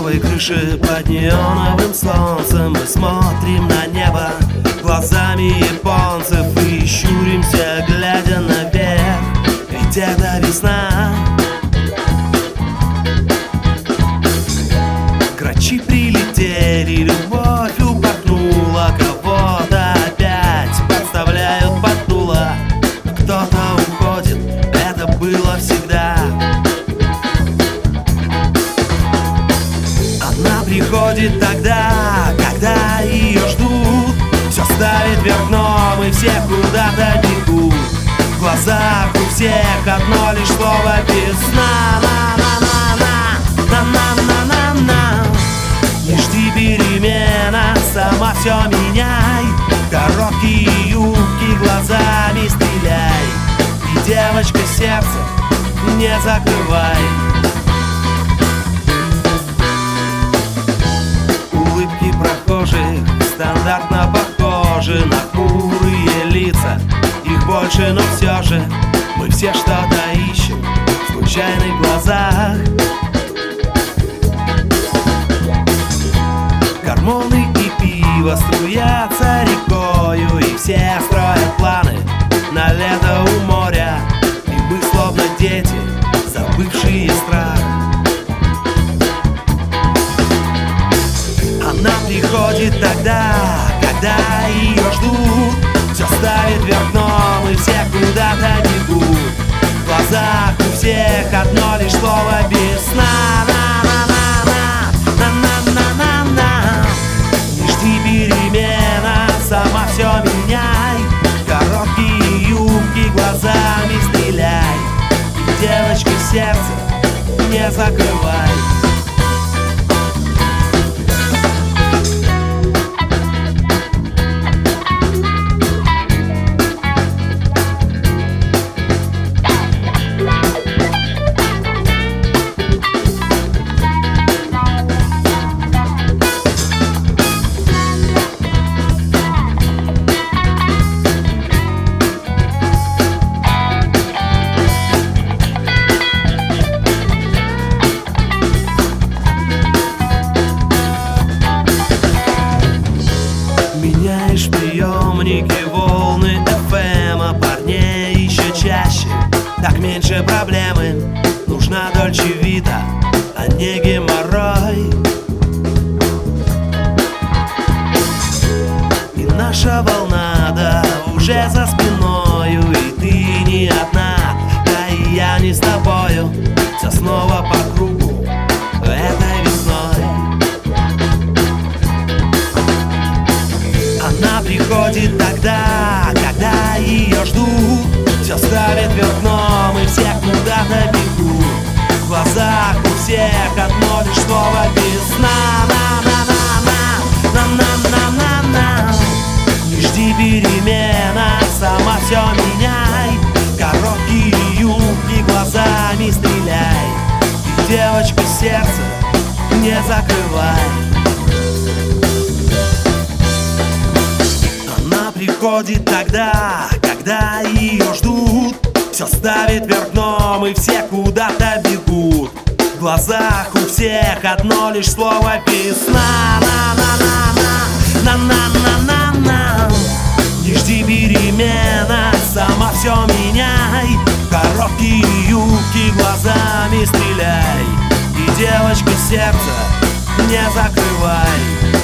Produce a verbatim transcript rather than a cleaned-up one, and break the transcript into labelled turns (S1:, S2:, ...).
S1: дворцовой крыши под неоновым солнцем мы смотрим на небо глазами японцев и щуримся, глядя наверх, ведь это весна. Грачи прилетели, любовь упорхнула, кого-то опять подставляют под дуло. Кто-то уходит, это было всегда. Она приходит тогда, когда ее ждут. Все ставит вверх дном и все куда-то бегут. В глазах у всех одно лишь слово весна. На-на-на-на-на-на-на-на-на. Не жди перемена, сама все меняй. Короткие юбки, глазами стреляй. И, девочка, сердце не закрывай. Улыбки прохожих стандартно похожи на хмурые лица. Их больше, но все же мы все что-то ищем в случайных глазах. Гормоны и пиво струятся рекою, и все строят планы на лето у моря. И мы словно дети, забывшие страх. Она приходит тогда, когда ее ждут. Все ставит вверх дном и все куда-то бегут. В глазах у всех одно лишь слово весна. На-на-на-на-на-на-на-на. Не жди перемена, сама все меняй. Короткие юбки, глазами стреляй. И, девочка, сердце не закрывай. Меняешь приемники, волны эф эм, а парней еще чаще. Так меньше проблемы, нужна Дольче Вита, а не геморрой. И наша волна, да, уже за спиною. И ты не одна, да и я не с тобою. Все снова по кругу этой весной. Она приходит тогда, когда ее ждут. Все ставит вверх дном и все куда-то бегут. В глазах у всех одно лишь слово весна. На-на-на-на-на-на-на-на. Не жди перемена, сама все меняй. Короткие юбки, глазами стреляй. И, девочка, сердце не закрывай. Приходит тогда, когда ее ждут. Все ставит вверх дном и все куда-то бегут. В глазах у всех одно лишь слово весна. На-на-на-на-на-на-на-на. Не жди перемена, сама все меняй. Короткие юбки, глазами стреляй. И, девочка, сердце не закрывай.